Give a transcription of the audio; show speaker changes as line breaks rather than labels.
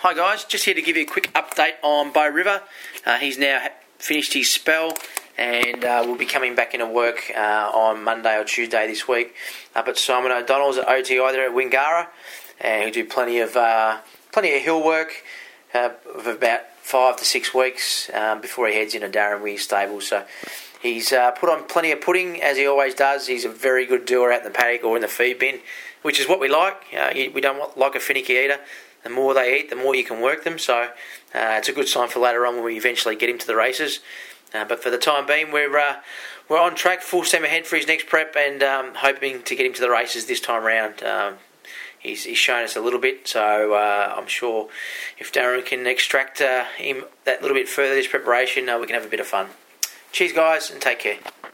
Hi guys, just here to give you a quick update on Bow River. He's now finished his spell and will be coming back into work on Monday or Tuesday this week. But Simon O'Donnell's at OTI there at Wingara, and he'll do plenty of hill work of about 5 to 6 weeks before he heads into Darren Weir's stable. So he's put on plenty of pudding, as he always does. He's a very good doer out in the paddock or in the feed bin, which is what we like. We don't like a finicky eater. The more they eat, the more you can work them. So it's a good sign for later on when we eventually get him to the races. But for the time being, we're on track, full steam ahead for his next prep, and hoping to get him to the races this time round. He's shown us a little bit, so I'm sure if Darren can extract him that little bit further, this preparation, we can have a bit of fun. Cheers, guys, and take care.